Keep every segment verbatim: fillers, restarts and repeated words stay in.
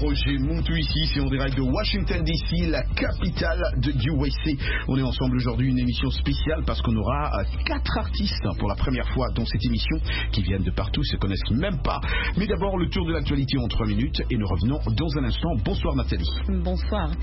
Roger Montou ici, c'est en direct de Washington D C, la capitale de U S A. On est ensemble aujourd'hui, une émission spéciale parce qu'on aura quatre artistes pour la première fois dans cette émission qui viennent de partout, se connaissent même pas. Mais d'abord le tour de l'actualité en trois minutes et nous revenons dans un instant. Bonsoir Nathalie. Bonsoir.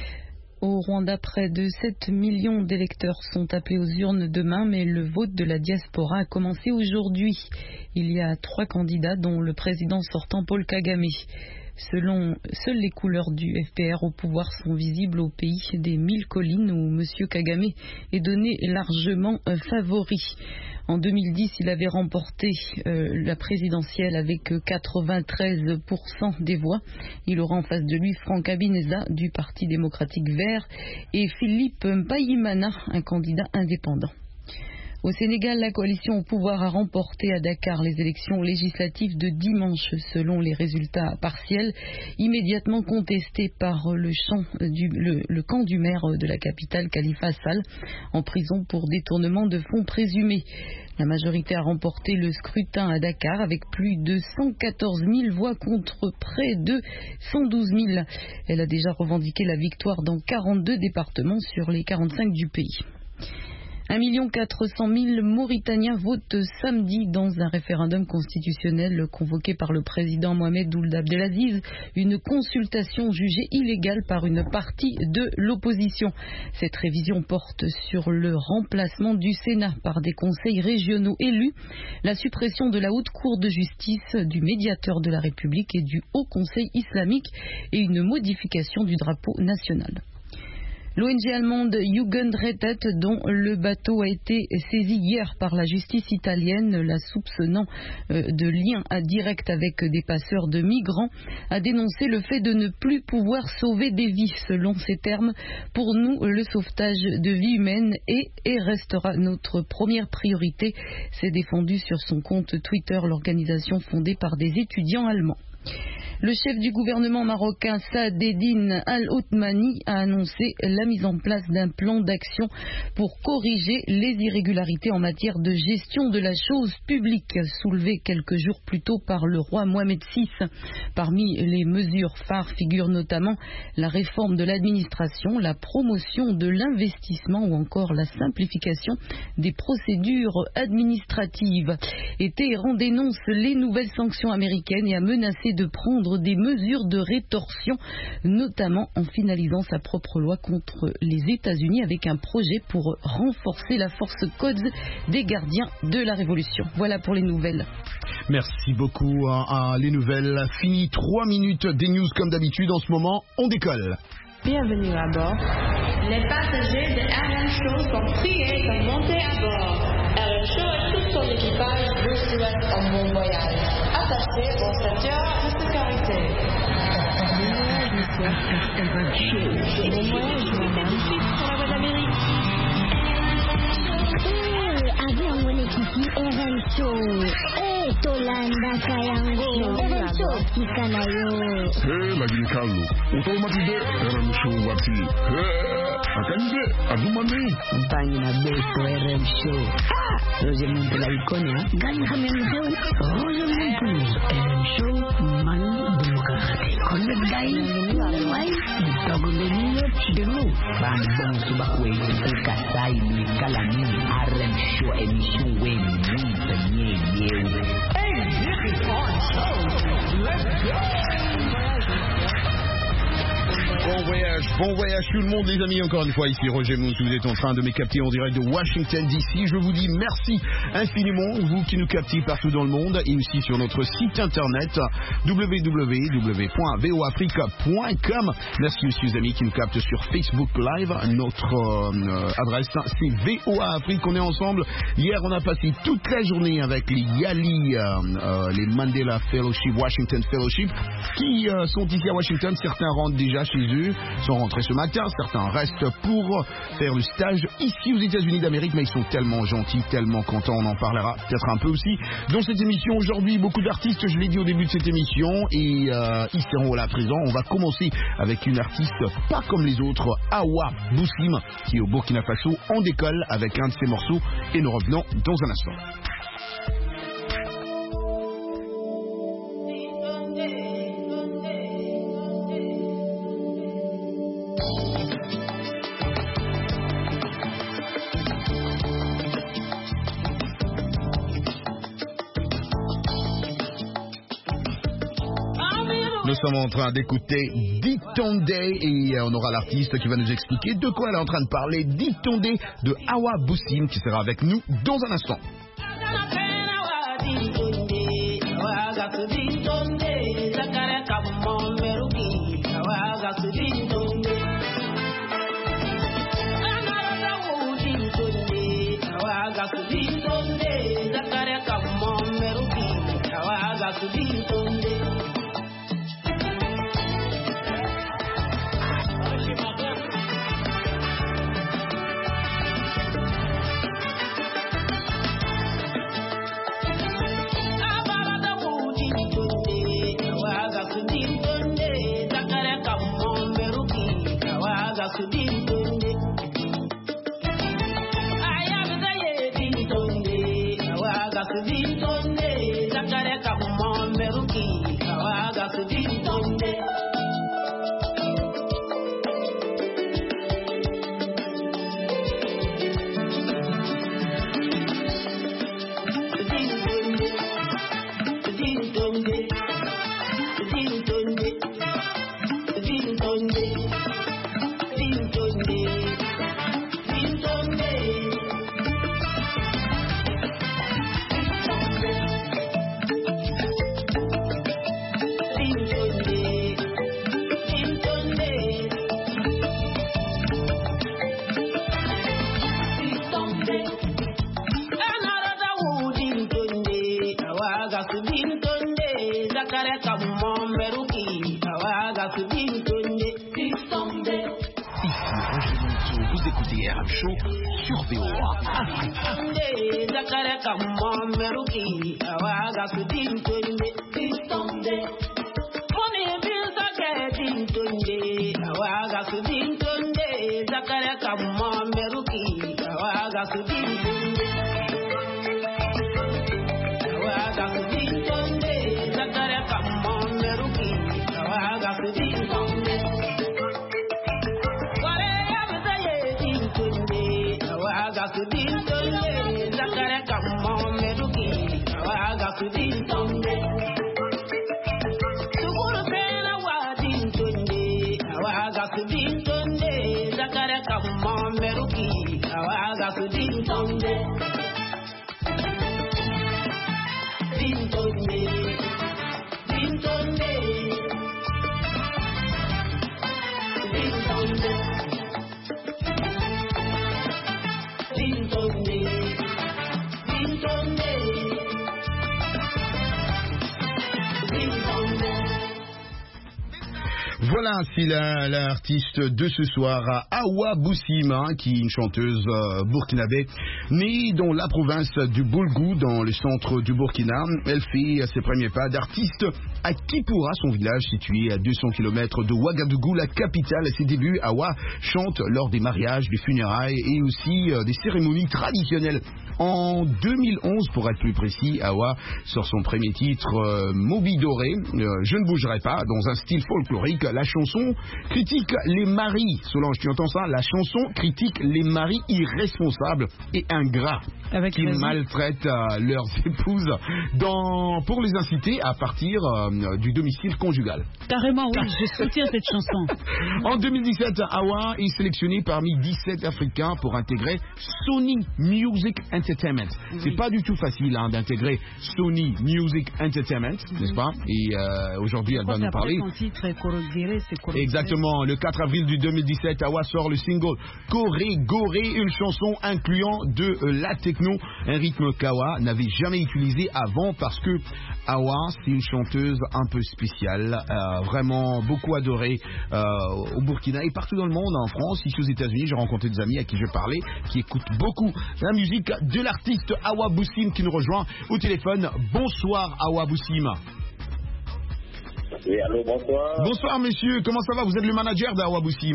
Au Rwanda, près de sept millions d'électeurs sont appelés aux urnes demain, mais le vote de la diaspora a commencé aujourd'hui. Il y a trois candidats, dont le président sortant Paul Kagame. Selon, seules les couleurs du F P R au pouvoir sont visibles au pays des mille collines où M. Kagame est donné largement un favori. En deux mille dix, il avait remporté euh, la présidentielle avec quatre-vingt-treize pour cent des voix. Il aura en face de lui Franck Habineza du Parti démocratique vert et Philippe Mpayimana, un candidat indépendant. Au Sénégal, la coalition au pouvoir a remporté à Dakar les élections législatives de dimanche selon les résultats partiels, immédiatement contestés par le, champ du, le, le camp du maire de la capitale, Khalifa Sall, en prison pour détournement de fonds présumés. La majorité a remporté le scrutin à Dakar avec plus de cent quatorze mille voix contre près de cent douze mille. Elle a déjà revendiqué la victoire dans quarante-deux départements sur les quarante-cinq du pays. un million quatre cent mille Mauritaniens votent samedi dans un référendum constitutionnel convoqué par le président Mohamed Ould Abdelaziz, une consultation jugée illégale par une partie de l'opposition. Cette révision porte sur le remplacement du Sénat par des conseils régionaux élus, la suppression de la Haute Cour de justice, du médiateur de la République et du Haut Conseil islamique et une modification du drapeau national. L'O N G allemande Jugendrettet, dont le bateau a été saisi hier par la justice italienne, la soupçonnant de lien direct avec des passeurs de migrants, a dénoncé le fait de ne plus pouvoir sauver des vies. Selon ses termes, pour nous, le sauvetage de vies humaines est et restera notre première priorité. C'est défendu sur son compte Twitter l'organisation fondée par des étudiants allemands. Le chef du gouvernement marocain Saadedine Al-Othmani a annoncé la mise en place d'un plan d'action pour corriger les irrégularités en matière de gestion de la chose publique soulevées quelques jours plus tôt par le roi Mohamed six. Parmi les mesures phares figurent notamment la réforme de l'administration, la promotion de l'investissement ou encore la simplification des procédures administratives. Et Téhéran dénonce les nouvelles sanctions américaines et a menacé de prendre des mesures de rétorsion, notamment en finalisant sa propre loi contre les États-Unis avec un projet pour renforcer la force Quds des gardiens de la Révolution. Voilà pour les nouvelles. Merci beaucoup. À, à les nouvelles. Fini trois minutes des news comme d'habitude. En ce moment, on décolle. Bienvenue à bord. Les passagers de R M Show sont priés de monter à bord. R M Show et tout son équipage vous souhaitent un bon voyage. Attachez vos ceintures de sécurité. Bon voyage, madame. Sur la voie d'Amérique. Avion mwenyekiti R M Show. Eh, Tolanda Kayango. R M Show kika nayo. Eh, lakini Carlo, utaumatize R M Show wati. Eh, akanibe adumani. Mpanyi na beso R M Show. Ah, Roger Montou la ikonia. Gani kama mzee? Roger Montou. R M Show manu demokrasi. Konde gai. Wai. Dogo lenye chidelo. Bang bang subakwe. Kasai ni kalani. R M Show emission wen ni tanye yewe. Hey, this is on show. Let's go. Bon voyage, bon voyage tout le monde les amis, encore une fois ici Roger Montou, vous êtes en train de me capter en direct de Washington D C. Je vous dis merci infiniment, vous qui nous captez partout dans le monde et aussi sur notre site internet w w w point v o africa point com. Merci aussi aux amis qui nous captent sur Facebook Live, notre euh, adresse c'est V O A Afrique, on est ensemble. Hier on a passé toute la journée avec les Yali, euh, euh, les Mandela Fellowship, Washington Fellowship, qui euh, sont ici à Washington. Certains rentrent déjà chez eux, sont rentrés ce matin, certains restent pour faire le stage ici aux États-Unis d'Amérique, mais ils sont tellement gentils, tellement contents, on en parlera peut-être un peu aussi dans cette émission aujourd'hui. Beaucoup d'artistes, je l'ai dit au début de cette émission, et euh, ils seront là présents. On va commencer avec une artiste pas comme les autres, Awa Boussim, qui est au Burkina Faso. On décolle avec un de ses morceaux et nous revenons dans un instant. sommes en train d'écouter Ditonde et on aura l'artiste qui va nous expliquer de quoi elle est en train de parler. Ditonde de Hawa Boussim qui sera avec nous dans un instant. Vous écoutez R M Show sur V O A Afrique. Voilà, c'est l'artiste de ce soir, Hawa Boussim, hein, qui est une chanteuse euh, burkinabé, née dans la province du Boulgou, dans le centre du Burkina. Elle fait ses premiers pas d'artiste à Kipura, son village situé à deux cents kilomètres de Ouagadougou, la capitale. À ses débuts, Hawa chante lors des mariages, des funérailles et aussi euh, des cérémonies traditionnelles. En deux mille onze, pour être plus précis, Hawa sort son premier titre, euh, Moby Doré, euh, Je ne bougerai pas, dans un style folklorique. La chanson critique les maris, Solange, tu entends ça? La chanson critique les maris irresponsables et ingrats Avec qui raison. maltraitent euh, leurs épouses dans, pour les inciter à partir euh, du domicile conjugal. Carrément, oui, je soutiens cette chanson. En deux mille dix-sept, Hawa est sélectionné parmi dix-sept Africains pour intégrer Sony Music Entertainment. Oui. C'est pas du tout facile hein, d'intégrer Sony Music Entertainment, mm-hmm. n'est-ce pas? Et euh, aujourd'hui, elle va nous parler. Son titre est Korogiré, c'est Korogiré. Exactement. Le quatre avril du deux mille dix-sept, Hawa sort le single Koré Goré, une chanson incluant de euh, la techno, un rythme qu'Hawa n'avait jamais utilisé avant parce que Hawa, c'est une chanteuse un peu spéciale, euh, vraiment beaucoup adorée euh, au Burkina et partout dans le monde, en France, ici aux États-Unis. J'ai rencontré des amis à qui je parlais, qui écoutent beaucoup la musique de l'artiste Hawa Boussim qui nous rejoint au téléphone. Bonsoir Hawa Boussim. Oui, allô, bonsoir. Bonsoir monsieur, comment ça va? Vous êtes le manager d'Hawa Boussim,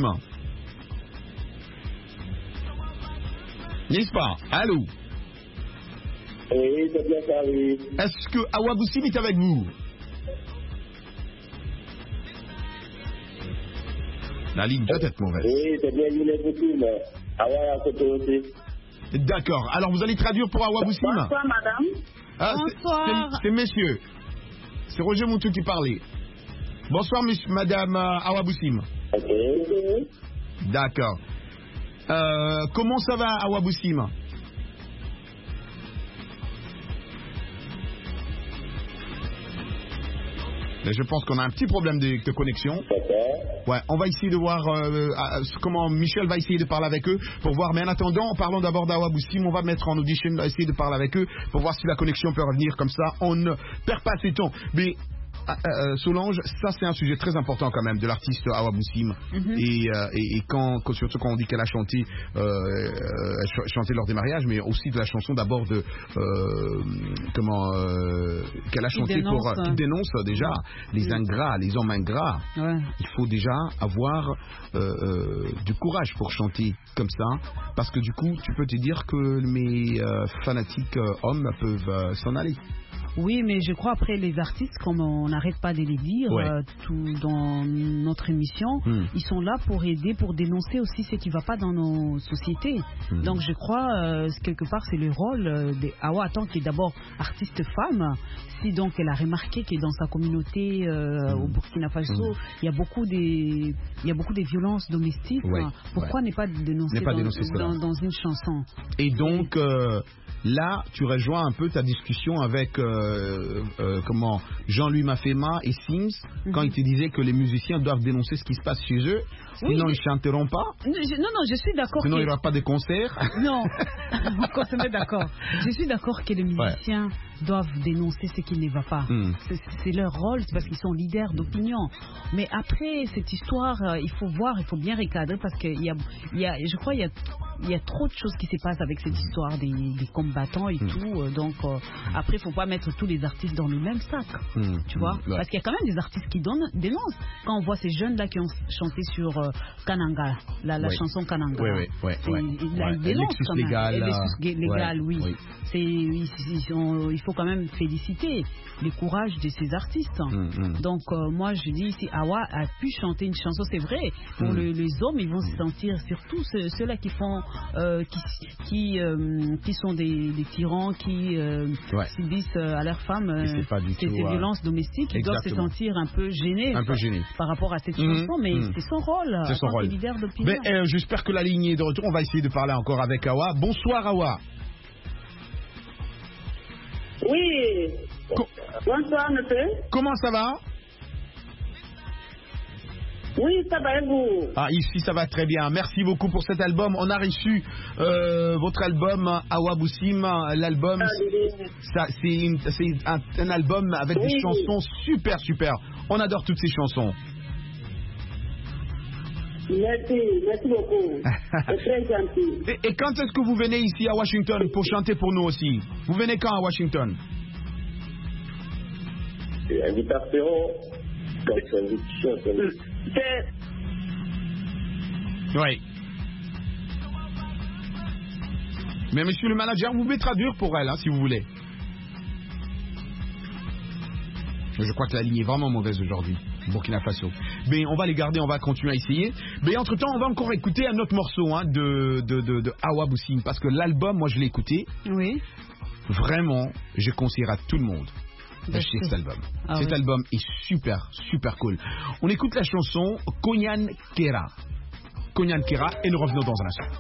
n'est-ce pas? Allô? Oui, c'est bien ça, oui. Est-ce que Hawa Boussim est avec vous? La ligne peut être mauvaise. Oui, c'est bien, il est Boussim. Hawa est à côté aussi. D'accord, alors vous allez traduire pour Hawa Boussim? Bonsoir madame. Ah, Bonsoir. C'est monsieur. C'est Roger Moutou qui parlait. Bonsoir, monsieur, madame euh, Awa Boussim. Ok. D'accord. Euh, comment ça va, Awa Boussim? Je pense qu'on a un petit problème de, de connexion. D'accord. Ouais, on va essayer de voir euh, euh, comment Michel va essayer de parler avec eux pour voir. Mais en attendant, parlons d'abord d'Awa Boussim. On va mettre en audition, on va essayer de parler avec eux pour voir si la connexion peut revenir comme ça. On ne perd pas ses temps. Mais euh, euh, Solange, ça c'est un sujet très important quand même de l'artiste Awa Boussim. Mm-hmm. et, euh, et, et quand, quand, surtout quand on dit qu'elle a chanté, euh, euh, chanté lors des mariages, mais aussi de la chanson d'abord de euh, comment euh, qu'elle a chanté dénonce, pour qui dénonce déjà les ingrats, les hommes ingrats. Ouais. Il faut déjà avoir euh, euh, du courage pour chanter comme ça, parce que du coup, tu peux te dire que mes euh, fanatiques euh, hommes peuvent euh, s'en aller. Oui, mais je crois après les artistes, comme on n'arrête pas de les dire, Ouais. euh, tout dans notre émission, Mm. ils sont là pour aider, pour dénoncer aussi ce qui ne va pas dans nos sociétés. Mm. Donc je crois, euh, quelque part, c'est le rôle euh, d'Awa, tant qui est d'abord artiste femme, si donc elle a remarqué que dans sa communauté euh, Mm. au Burkina Faso, Mm. il y a beaucoup des, il y a beaucoup de violences domestiques. Ouais. Pourquoi Ouais. ne pas dénoncer, Ne pas dans, dénoncer cela. dans, dans une chanson? Et donc euh, là, tu rejoins un peu ta discussion avec euh, euh, comment Jean-Louis Mafema et Sims Mhm. quand ils te disaient que les musiciens doivent dénoncer ce qui se passe chez eux, Oui, sinon mais- ils chanteront pas, Non, je- non, non, je suis d'accord. sinon que- il n'y aura pas de concert. Non, on se met d'accord. Je suis d'accord que les musiciens doivent dénoncer ce qui ne va pas. Mm. C'est- C'est leur rôle, c'est parce qu'ils sont leaders d'opinion. Mais après, cette histoire, euh, il faut voir, il faut bien recadrer parce qu'il y a, il y a, je crois, il y a, il y a trop de choses qui se passent avec cette histoire des, des combattants et Mm. tout. euh, Donc, euh, après, il ne faut pas mettre tous les artistes dans le même sac. Mm. Tu vois, Mm. Ouais. parce qu'il y a quand même des artistes qui donnent, dénoncent. Quand on voit ces jeunes-là qui ont chanté sur euh, Kananga, la, la Oui. chanson Kananga. Oui, oui, oui, C'est- ouais. il- là, Ouais. il dénonce Lexus quand même. légal, Et là. Lexus gé- légal, Ouais, oui. oui. C'est, ils- ils sont- il faut quand même féliciter le courage de ces artistes. Mm, mm. Donc, euh, moi, je dis, si Awa a pu chanter une chanson, c'est vrai. Pour Mm. le- les hommes, ils vont se sentir, surtout ceux- ceux-là qui font, euh, qui, qui, euh, qui sont des, des tyrans, qui euh, Ouais. subissent euh, à leurs femmes Et c'est euh, pas du ces, tout, ces euh, violences domestiques. Ils doivent se exactement. sentir un peu gênés. Un peu gênés. Par rapport à cette Mhm, chanson, mais mhm. c'est son rôle. C'est son en tant que rôle. leader d'opinion. Mais euh, j'espère que la ligne est de retour. On va essayer de parler encore avec Awa. Bonsoir Awa. Oui. Co- Bonsoir, monsieur. comment ça va? Oui, ça va et vous? Ah, ici ça va très bien. Merci beaucoup pour cet album. On a reçu euh, votre album Awa Boussim. L'album, ça, c'est, une- c'est un, un album avec des Oui. chansons super super. On adore toutes ces chansons. Merci, merci beaucoup. C'est très gentil. Et, et quand est-ce que vous venez ici à Washington pour chanter pour nous aussi? Vous venez quand à Washington? Invitation. Donc, c'est invitation. c'est- C'est Oui. Mais monsieur le manager, vous pouvez traduire pour elle, hein, si vous voulez. Je crois que la ligne est vraiment mauvaise aujourd'hui, Burkina Faso. Mais on va les garder, on va continuer à essayer. Mais entre-temps, on va encore écouter un autre morceau hein, de, de, de, de Awa Boussim. Parce que l'album, moi je l'ai écouté. Oui. Vraiment, je conseille à tout le monde d'acheter cet album. Ah cet oui. album est super, super cool. On écoute la chanson Konyan Kera. Konyan Kera et nous revenons dans un instant.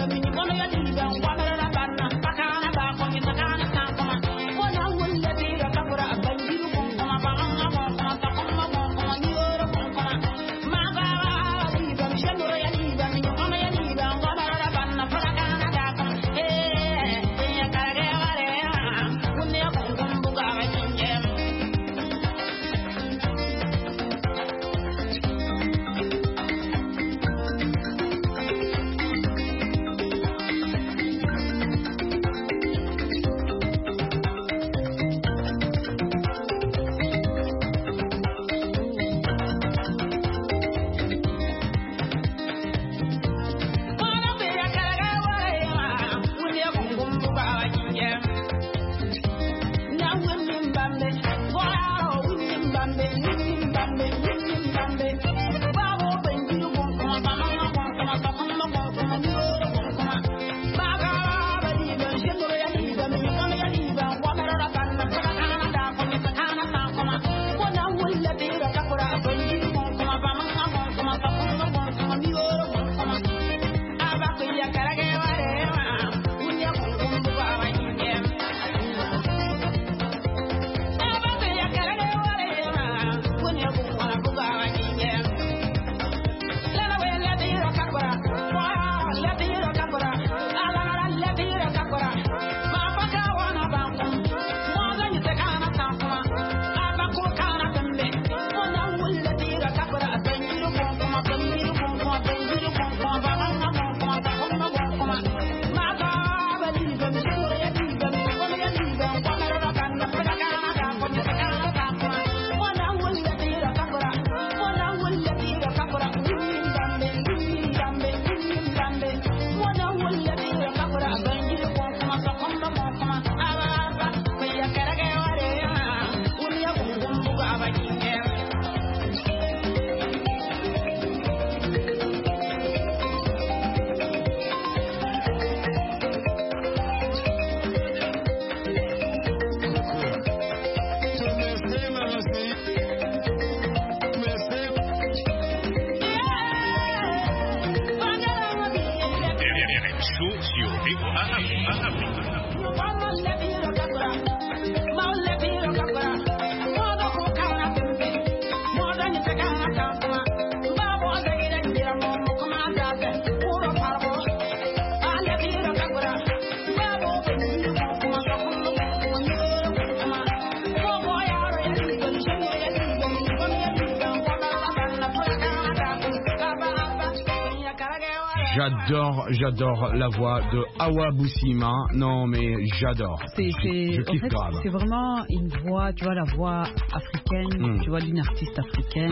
J'adore, j'adore la voix de Hawa Boussima. Non, mais j'adore. C'est, c'est, je kiffe en fait, grave. C'est vraiment une voix, tu vois, la voix africaine, mm. tu vois, d'une artiste africaine.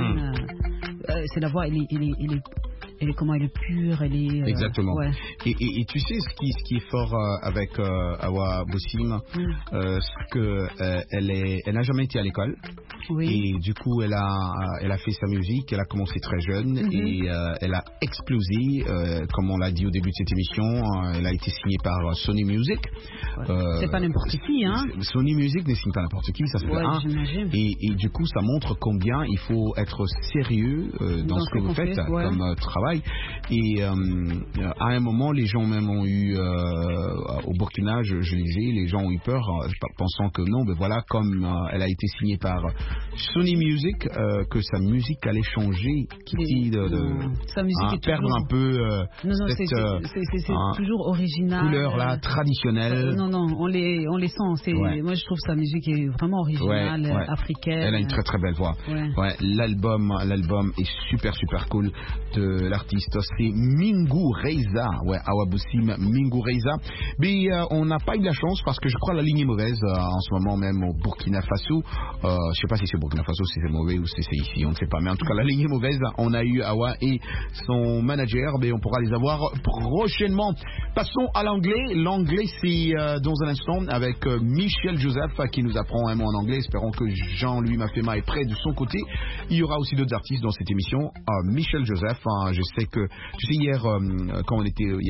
Mm. Euh, c'est la voix, elle est, elle est, elle est, elle est comment, elle est pure, elle est. Euh, Exactement. Ouais. Et, et, et tu sais ce qui, ce qui est fort euh, avec euh, Hawa Boussima, mm. euh, c'est que euh, elle est, elle n'a jamais été à l'école. Oui. Et du coup, elle a, elle a fait sa musique, elle a commencé très jeune mm-hmm. et euh, elle a explosé, euh, comme on l'a dit au début de cette émission, euh, elle a été signée par Sony Music. Ouais. Euh, c'est pas n'importe qui, hein. Sony Music ne signe pas n'importe qui, ça se fait ouais, un. Et, et du coup, ça montre combien il faut être sérieux euh, dans, dans ce que vous faites ouais. comme euh, travail. Et euh, à un moment, les gens même ont eu, euh, au Burkina, je, je lisais, les gens ont eu peur, euh, pensant que non, ben voilà, comme euh, elle a été signée par Sony Music, euh, que sa musique allait changer, qui de, de sa musique hein, est perdre toujours... un peu euh, non, non, cette c'est, c'est, c'est, c'est hein, toujours original, couleur là traditionnelle. Euh, non, non, on les, on les sent. C'est, ouais. Moi, je trouve sa musique est vraiment originale, ouais, ouais. africaine. Elle a une très très belle voix. Ouais. Ouais, l'album, l'album est super super cool de l'artiste. C'est Mingu Reiza. Ouais, Hawa Boussima, Mingu Reiza. Mais euh, on n'a pas eu de la chance parce que je crois la ligne est mauvaise euh, en ce moment même au Burkina Faso. Euh, je sais pas si c'est au Burkina Faso, si c'est mauvais ou si c'est ici, on ne sait pas. Mais en tout cas, la ligne est mauvaise. On a eu Hawa et son manager, mais on pourra les avoir prochainement. Passons à l'anglais. L'anglais, c'est euh, dans un instant avec euh, Michel Joseph qui nous apprend un mot en anglais. Espérons que Jean-Louis Mafema est prêt de son côté. Il y aura aussi d'autres artistes dans cette émission. Euh, Michel Joseph, hein, je sais que, tu sais, hier, euh, quand on était, il y a Ali,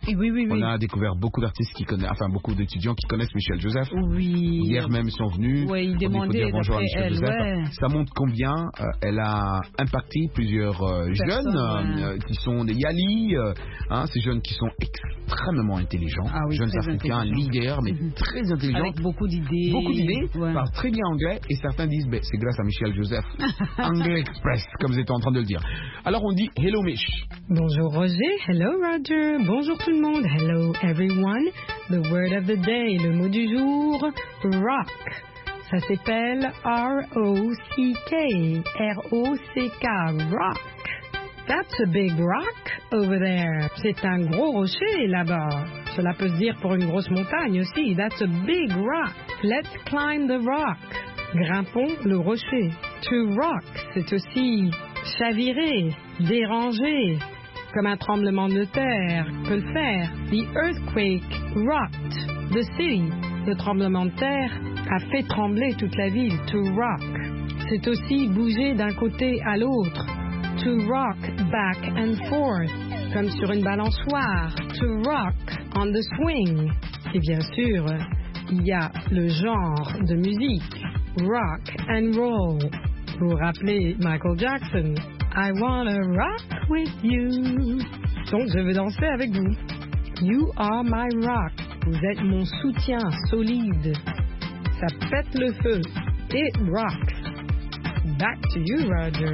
Oui, oui, oui. On a découvert beaucoup d'artistes qui connaissent, enfin beaucoup d'étudiants qui connaissent Michel Joseph. Oui. Hier même, ils sont venus. Oui, ils demandaient bonjour à Michel elle, Joseph. ouais. Ça montre combien euh, elle a impacté plusieurs euh, jeunes ouais. euh, qui sont des Yali, euh, hein, ces jeunes qui sont extrêmement intelligents, ah oui, jeunes africains, leaders, mais mm-hmm. très intelligents. Avec beaucoup d'idées. Beaucoup d'idées, ouais. parlent très bien anglais et certains disent ben, c'est grâce à Michel Joseph. Anglais Express, comme vous êtes en train de le dire. Alors on dit hello Mich. Bonjour Roger, hello Roger, bonjour tout le monde, hello everyone. The word of the day, le mot du jour, rock. Ça s'appelle R O C K, R O C K, rock. That's a big rock over there. C'est un gros rocher là-bas. Cela peut se dire pour une grosse montagne aussi. That's a big rock. Let's climb the rock. Grimpons le rocher. To rock, c'est aussi chavirer, déranger, comme un tremblement de terre peut le faire. The earthquake rocked the city. Le tremblement de terre a fait trembler toute la ville. To rock. C'est aussi bouger d'un côté à l'autre. To rock back and forth, comme sur une balançoire. To rock on the swing. Et bien sûr, il y a le genre de musique. Rock and roll. Vous vous rappelez Michael Jackson? I wanna rock with you. Donc je veux danser avec vous. You are my rock. Vous êtes mon soutien solide. Ça pète le feu. It rocks. Back to you, Roger.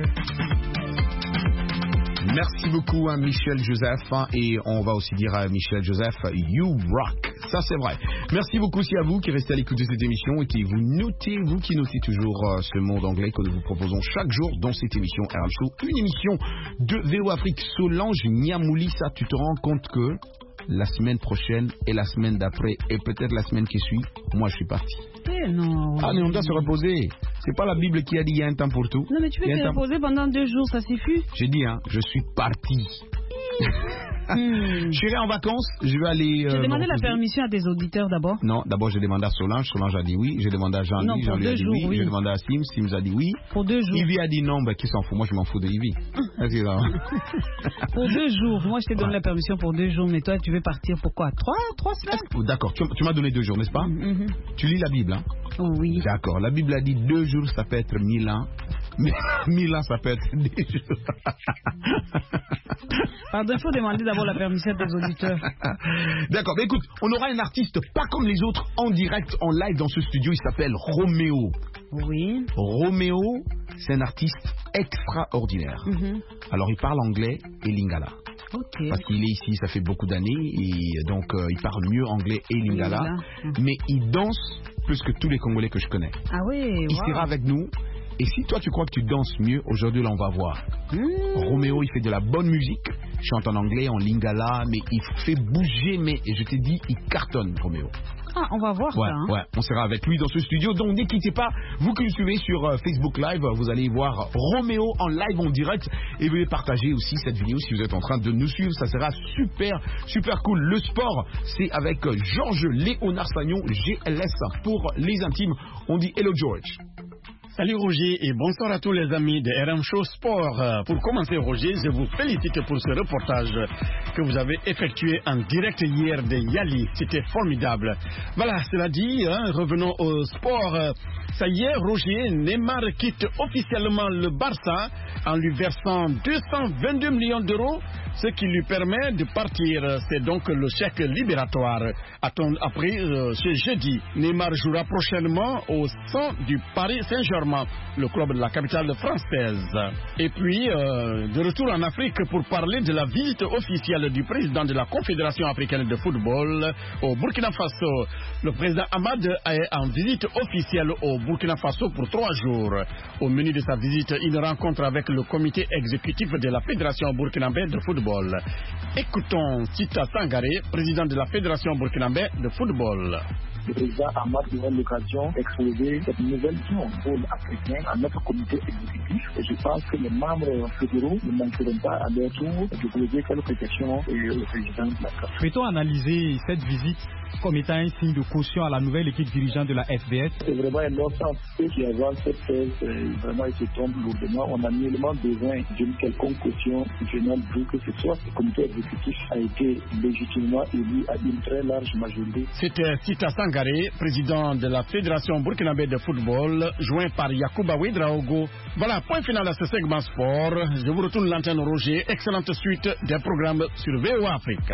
Merci beaucoup à Michel Joseph hein, et on va aussi dire à Michel Joseph You rock, ça c'est vrai. Merci beaucoup aussi à vous qui restez à l'écoute de cette émission et qui vous notez, vous qui notez toujours euh, ce monde anglais que nous vous proposons chaque jour dans cette émission R M Show, une émission de V O Afrique. Solange Niamoulissa, tu te rends compte que la semaine prochaine et la semaine d'après et peut-être la semaine qui suit, moi je suis parti. Eh non. Ah mais on doit se reposer. C'est pas la Bible qui a dit il y a un temps pour tout. Non mais tu peux te reposer pendant deux jours, ça suffit. J'ai dit hein, je suis parti. Hmm. J'irai en vacances, je vais aller. Euh, tu as demandé la permission à tes auditeurs d'abord? Non, d'abord j'ai demandé à Solange, Solange a dit oui. J'ai demandé à Jean-Louis, Jean-Louis a dit jours, oui. oui. J'ai demandé à Sim, Sim a dit oui. Pour deux jours. Ivy a dit non, bah qui s'en fout? Moi je m'en fous de Ivy. Pour deux jours, moi je t'ai donné ouais. la permission pour deux jours, mais toi tu veux partir pour quoi? Trois, trois semaines? D'accord, tu, tu m'as donné deux jours, n'est-ce pas? Mm-hmm. Tu lis la Bible, hein? Oui. D'accord, la Bible a dit deux jours ça peut être mille ans, mais mille ans ça peut être des jours. Pardon, il faut demander d'abord la permission des auditeurs. D'accord, mais écoute, on aura un artiste pas comme les autres en direct, en live dans ce studio, il s'appelle Roméo. Oui. Roméo, c'est un artiste extraordinaire. Mm-hmm. Alors il parle anglais et lingala. Okay. Parce qu'il est ici, ça fait beaucoup d'années, et donc euh, il parle mieux anglais et lingala, mm-hmm. mais il danse plus que tous les Congolais que je connais. Ah oui, il wow. sera avec nous. Et si toi tu crois que tu danses mieux, aujourd'hui là on va voir. Mmh. Roméo il fait de la bonne musique, chante en anglais, en lingala, mais il fait bouger, mais je t'ai dit, il cartonne Roméo. Ah, on va voir ouais, ça. Hein. Ouais, on sera avec lui dans ce studio, donc ne quittez pas, vous qui nous suivez sur euh, Facebook Live, vous allez voir Roméo en live, en direct, et veuillez partager aussi cette vidéo si vous êtes en train de nous suivre, ça sera super, super cool. Le sport, c'est avec Georges Léonard Sagnon, G L S pour les intimes, on dit hello George. Salut Roger et bonsoir à tous les amis de R M Show Sport. Pour commencer Roger, je vous félicite pour ce reportage que vous avez effectué en direct hier de Yali. C'était formidable. Voilà, cela dit, hein, revenons au sport. Ça y est, Roger, Neymar quitte officiellement le Barça en lui versant deux cent vingt-deux millions d'euros, ce qui lui permet de partir. C'est donc le chèque libératoire. Après euh, ce jeudi, Neymar jouera prochainement au sein du Paris Saint-Germain, le club de la capitale française. Et puis, euh, de retour en Afrique pour parler de la visite officielle du président de la Confédération africaine de football au Burkina Faso. Le président Ahmad est en visite officielle au Burkina Faso pour trois jours. Au menu de sa visite, une rencontre avec le comité exécutif de la Fédération burkinabé de football. Écoutons Sita Sangaré, président de la Fédération burkinabé de football. Le président Ahmad aura l'occasion d'exposer cette nouvelle vision pour l'Africain à notre comité exécutif. Et je pense que les membres fédéraux ne manqueront pas à leur tour de poser quelques questions au président de la C A F. Peut-on analyser cette visite comme étant un signe de caution à la nouvelle équipe dirigeante de la F B S. C'est vraiment un non-sens. Ceux qui avancent cette thèse, euh, vraiment, ils se trompent lourdement. On a nullement besoin d'une quelconque caution régionale, vu que ce soit le comité exécutif a été légitimement élu à une très large majorité. C'était Sita Sangaré, président de la Fédération burkinabé de football, joint par Yacouba Ouedraogo. Voilà, point final à ce segment sport. Je vous retourne l'antenne Roger. Excellente suite des programmes sur V O A Afrique.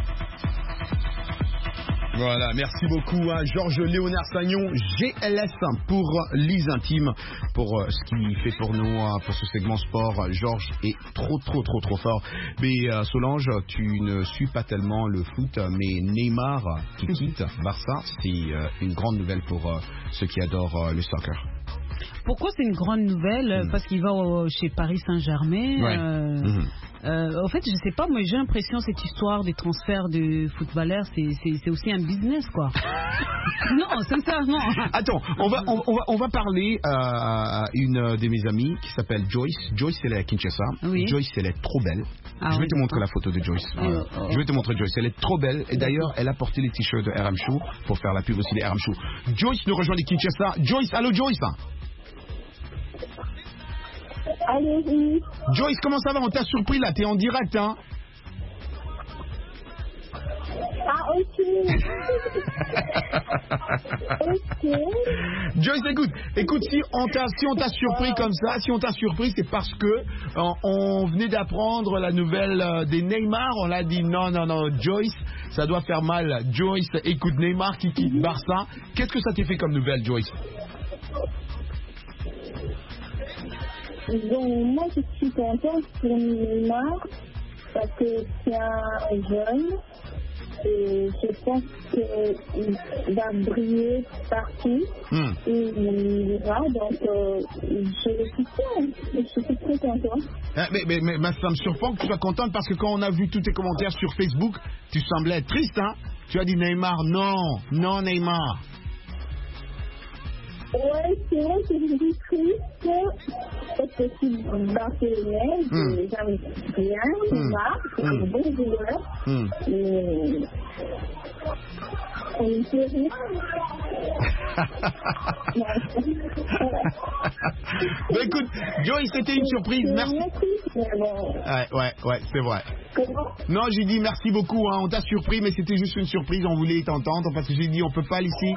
Voilà, merci beaucoup à Georges Léonard Sagnon, G L S pour les intimes, pour ce qu'il fait pour nous, pour ce segment sport. Georges est trop, trop, trop, trop fort. Mais euh, Solange, tu ne suis pas tellement le foot, mais Neymar qui quitte Barça, c'est euh, une grande nouvelle pour euh, ceux qui adorent euh, le soccer. Pourquoi c'est une grande nouvelle? mmh. Parce qu'il va au, chez Paris Saint-Germain. Ouais. Euh, mmh. euh, en fait, je sais pas, moi j'ai l'impression cette histoire des transferts de footballeurs, c'est, c'est, c'est aussi un business, quoi. Non, sincèrement. Attends, on va, on, on va, on va parler à une de mes amies qui s'appelle Joyce. Joyce, elle est à Kinshasa. Oui. Joyce, elle est trop belle. Ah, je vais oui, te montrer la photo de Joyce. Oui, euh, oh. Je vais te montrer Joyce. Elle est trop belle. Et d'ailleurs, elle a porté les t-shirts de R M Show pour faire la pub aussi des R M Show. Joyce nous rejoint de Kinshasa. Joyce, allô Joyce. Allez-y. Joyce, comment ça va? On t'a surpris là, t'es en direct, hein? Ah, ok. Ok. Joyce, écoute, écoute, si on t'a, si on t'a surpris comme ça, si on t'a surpris, c'est parce que euh, on venait d'apprendre la nouvelle euh, des Neymar. On l'a dit non, non, non, Joyce, ça doit faire mal. Joyce, écoute, Neymar qui quitte Barça. Qu'est-ce que ça t'est fait comme nouvelle, Joyce? Donc, moi, je suis contente pour Neymar parce que c'est un jeune et je pense qu'il va briller partout mm. et il ira. Donc, euh, je le soutiens. Je suis très contente. Ah, mais, mais, mais, mais ça me surprend que tu sois contente parce que quand on a vu tous tes commentaires sur Facebook, tu semblais être triste, hein? Tu as dit Neymar, non, non Neymar. Ouais, c'est vrai que je suis triste parce que je suis barcelonais, mm. j'aime bien Neymar, c'est mm. un bon joueur, mm. mais on ne fait rien. Ben écoute, Joyce, c'était une surprise, merci. Bon. Ouais, ouais, ouais, c'est vrai. Comment? Non, j'ai dit merci beaucoup, hein. On t'a surpris, mais c'était juste une surprise, on voulait t'entendre parce que j'ai dit on peut pas ici.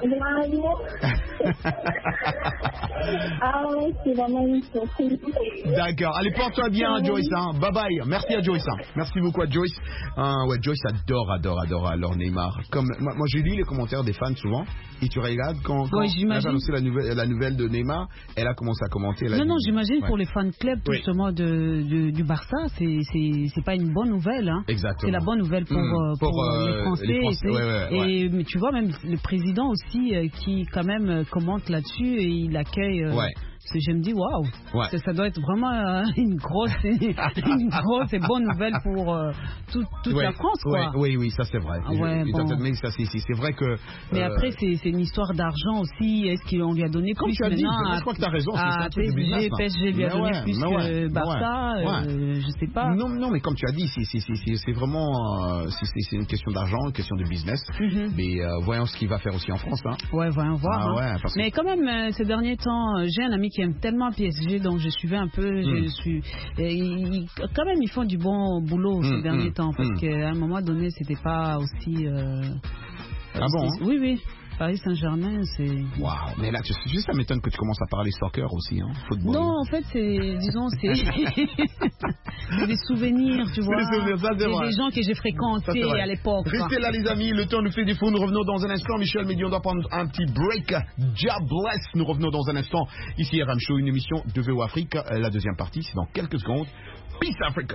Ah ouais, c'est vraiment une surprise. D'accord, allez, porte-toi bien, Joyce, hein. Bye bye, merci à Joyce, hein. Merci beaucoup à Joyce. Ah, ouais, Joyce adore, adore, adore alors Neymar. Comme, moi, moi j'ai lu les commentaires des fans souvent, et tu regardes quand, quand ouais, elle a annoncé la nouvelle, la nouvelle de Neymar, elle a commencé à commenter. Non, non, j'imagine ouais. pour les fan clubs justement oui. de, de, du Barça, c'est, c'est, c'est pas une bonne nouvelle. Hein. Exactement. C'est la bonne nouvelle pour, mmh, pour, pour euh, les Français. Les Français et, ouais, ouais, ouais. et mais tu vois, même le président aussi euh, qui quand même euh, commente là-dessus et il accueille. Euh, ouais. Je me dis, waouh, ouais. ça doit être vraiment euh, une grosse une grosse et bonne nouvelle pour euh, tout, toute ouais. la France, quoi. Oui, oui, oui, ça c'est vrai. Ah ouais, je, bon. Mais ça, c'est, c'est vrai que... Mais euh... après, c'est, c'est une histoire d'argent aussi. Est-ce qu'on lui a donné Comme plus tu as dit, à, je crois que tu as raison. À c'est P S G, P S G lui a donné ouais, plus ouais, que Barça, ouais, ouais. Euh, je sais pas. Non, non, mais comme tu as dit, c'est, c'est, c'est, c'est vraiment euh, c'est, c'est une question d'argent, une question de business. Mm-hmm. Mais euh, voyons ce qu'il va faire aussi en France. Hein. Ouais, voyons voir. Ah, hein. ouais, parce mais que... quand même, euh, ces derniers temps, euh, j'ai un ami qui aime tellement P S G, donc je suivais un peu. Mm. Je suis, et, ils, quand même, ils font du bon boulot mm, ces derniers mm, temps, parce mm. qu'à un moment donné, c'était pas aussi. Euh, ah bon hein? Oui, oui. Paris Saint-Germain, c'est... Waouh, mais là, tu sais, ça m'étonne que tu commences à parler soccer aussi, hein, football. Non, en fait, c'est, disons, c'est, c'est des souvenirs, tu vois. C'est des souvenirs, ça, c'est vrai. Des gens que j'ai fréquentés à l'époque. Restez là, les amis, le temps nous fait défaut. Nous revenons dans un instant. Michel Médion doit prendre un petit break. Jobless, nous revenons dans un instant. Ici, R M Show, une émission de V O Afrique. La deuxième partie, c'est dans quelques secondes. Peace Africa.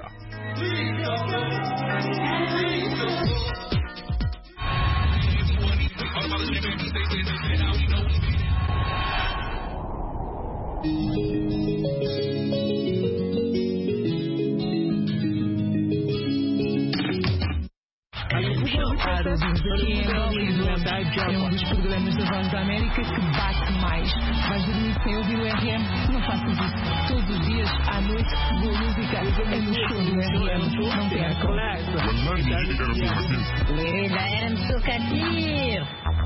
É um dos programas da Voz da América que bate mais. Vais dormir sem ouvir o R M? Não faças isso. Todos os dias, à noite, boa música é no show do R M. Não percam. Le R M Show Katir.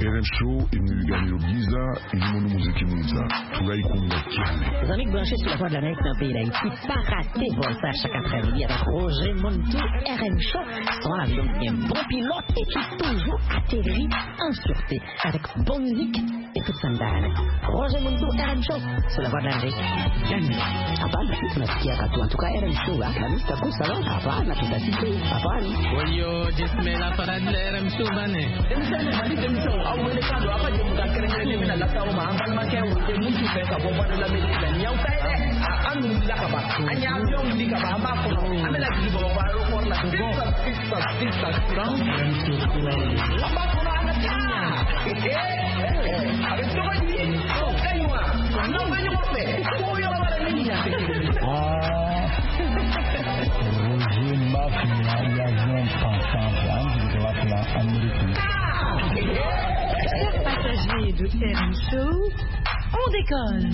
R M Show imegani byiza irimo n'umuziki mwiza turayikunda cyane. Les amis branchés sur la voie de l'Amérique dans le pays d'Haïti, pas rater vos ça chaque après-midi avec Roger Montou, R M Show, son avion bien bon pilote et qui toujours atterrit en sûreté avec bonne musique et toute sandale. Roger Montou, R M Show, sur la voie de l'Amérique. Gagne. Hapana, tunasikia katu. En tout cas, R M Show, la lista kusa wa hapana, tutasikia. Hapana. Wayo, jismela para de R M Show bane. Demsane mali demso, au wele kando apa je muka kerengene mina lata o ma ambal ma ke wo de mutu pe ka bomba de la medicine. Nyau kai de, anu la ka ba. Anya avion di ka ba ma ko. Amela di bo ba ro ko la go. Six six six round. Aba ko na ana tinya. Eh, avec toi ni. Oh, kaiwa. Non venyo mo pe. Ko yo la la niña. Ah. Roger Mafia, il y a un pensant de la Amérique. Chers passagers de R M Show, on décolle.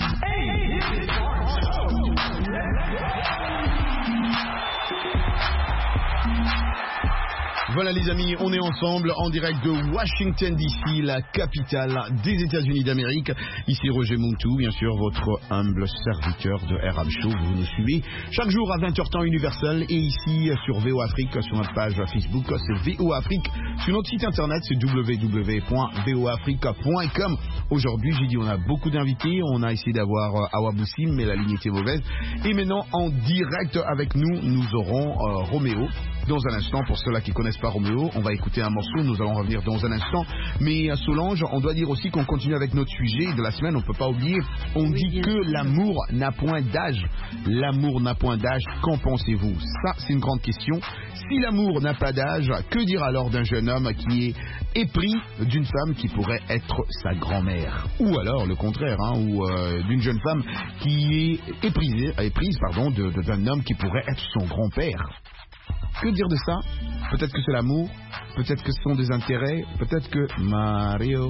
Voilà les amis, on est ensemble en direct de Washington D C, la capitale des États-Unis d'Amérique. Ici Roger Montou, bien sûr, votre humble serviteur de R M Show. Vous nous suivez chaque jour à vingt heures temps universel et ici sur V O Afrique, sur notre page Facebook, c'est V O Afrique. Sur notre site internet, c'est w w w point v o afrique point com. Aujourd'hui, j'ai dit on a beaucoup d'invités. On a essayé d'avoir Awa Boussim, mais la ligne était mauvaise. Et maintenant, en direct avec nous, nous aurons euh, Roméo. Dans un instant, pour ceux-là qui ne connaissent pas Roméo, on va écouter un morceau, nous allons revenir dans un instant. Mais à Solange, on doit dire aussi qu'on continue avec notre sujet de la semaine, on ne peut pas oublier. On oui, dit que l'amour n'a point d'âge. L'amour n'a point d'âge, qu'en pensez-vous? Ça, c'est une grande question. Si l'amour n'a pas d'âge, que dire alors d'un jeune homme qui est épris d'une femme qui pourrait être sa grand-mère? Ou alors le contraire, hein, ou euh, d'une jeune femme qui est éprisée, éprise pardon, de, de, d'un homme qui pourrait être son grand-père. Que dire de ça? Peut-être que c'est l'amour, peut-être que ce sont des intérêts, peut-être que Mario,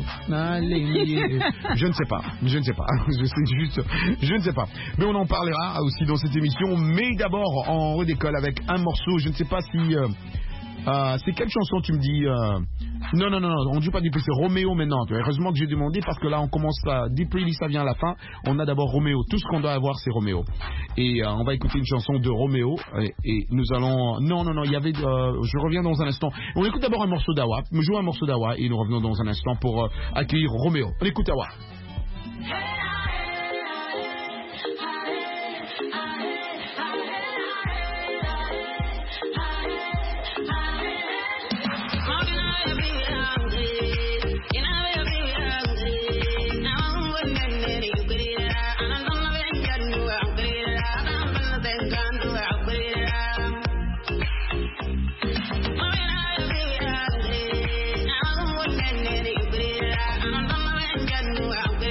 je ne sais pas, je ne sais pas, je sais juste, je ne sais pas. Mais on en parlera aussi dans cette émission. Mais d'abord, on redécolle avec un morceau. Je ne sais pas si euh, euh, c'est quelle chanson tu me dis euh... Non, non, non, non, on ne dit pas Deep Pretty, c'est Roméo maintenant. Heureusement que j'ai demandé parce que là on commence à Deep Pretty, ça vient à la fin. On a d'abord Roméo, tout ce qu'on doit avoir c'est Roméo. Et euh, on va écouter une chanson de Roméo et, et nous allons... Non, non, non, il y avait... Euh, je reviens dans un instant. On écoute d'abord un morceau d'Awa, me joue un morceau d'Awa et nous revenons dans un instant pour euh, accueillir Roméo. On écoute Awa. Wow.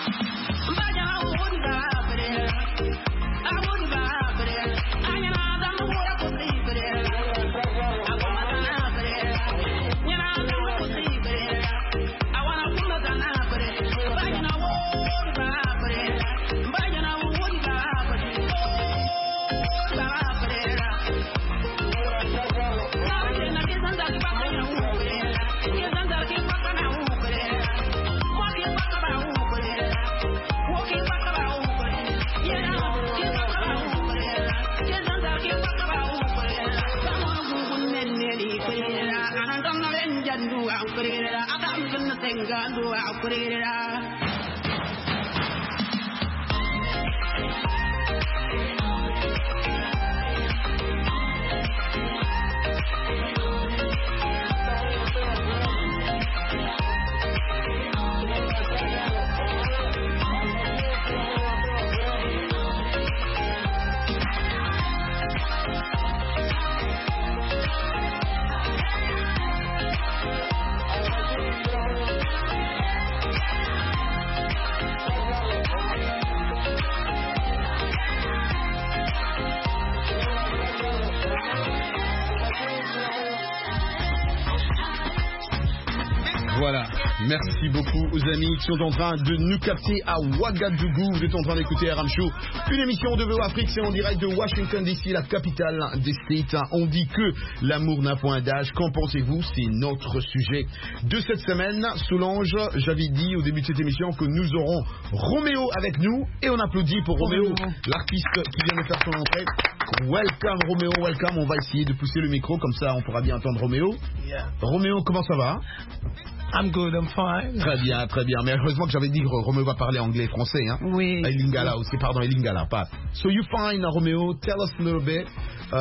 Voilà, merci beaucoup aux amis qui sont en train de nous capter à Ouagadougou. Vous êtes en train d'écouter R M Show, une émission de V O Afrique, c'est en direct de Washington D C, la capitale des States. On dit que l'amour n'a point d'âge. Qu'en pensez-vous? C'est notre sujet de cette semaine. Solange, j'avais dit au début de cette émission que nous aurons Roméo avec nous et on applaudit pour Roméo, l'artiste qui vient de faire son entrée. Welcome Roméo, welcome. On va essayer de pousser le micro comme ça on pourra bien entendre Roméo. Yeah. Roméo, comment ça va? I'm good, I'm fine. Très bien, très bien. Mais heureusement que j'avais dit que Roméo va parler anglais et français. Hein? Oui. Et Lingala aussi, pardon, et Lingala, pas. So you fine, Roméo. Tell us a little bit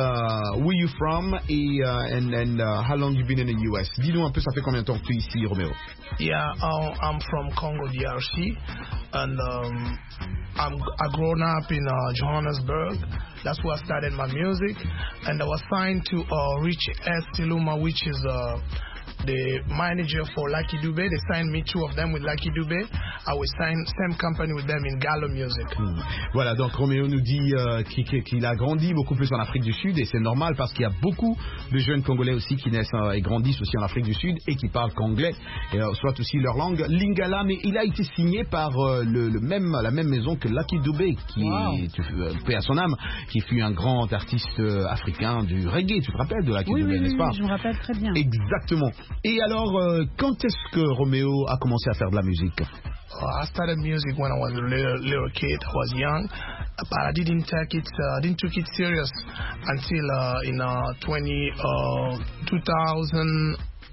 uh, where you from et, uh, and, and uh, how long you been in the U S. Dis-nous un peu, ça fait combien de temps que tu es ici, Roméo? Yeah, uh, I'm from Congo D R C and um, I'm, I grown up in uh, Johannesburg. That's where I started my music. And I was signed to uh, Rich S. Tiluma, which is... Uh, the manager for Lucky Dube. They signed me, two of them with Lucky Dube. I was signed same company with them in Gallo Music. Hmm. Voilà, donc Roméo nous dit euh, qu'il, qu'il a grandi beaucoup plus en Afrique du Sud et c'est normal parce qu'il y a beaucoup de jeunes Congolais aussi qui naissent euh, et grandissent aussi en Afrique du Sud et qui parlent qu'anglais, et, euh, soit aussi leur langue Lingala, mais il a été signé par euh, le, le même, la même maison que Lucky Dube, qui wow. est, euh, paix à son âme, qui fut un grand artiste euh, africain du reggae. Tu te rappelles de Lucky oui, Dube, oui, n'est-ce pas? Oui, je me rappelle très bien. Exactement. Et alors, euh, quand est-ce que Roméo a commencé à faire de la musique? Uh, I started music when I was a little, little kid. I was young, but I didn't take it. Uh, didn't took it serious until uh, in uh, twenty uh, two thousand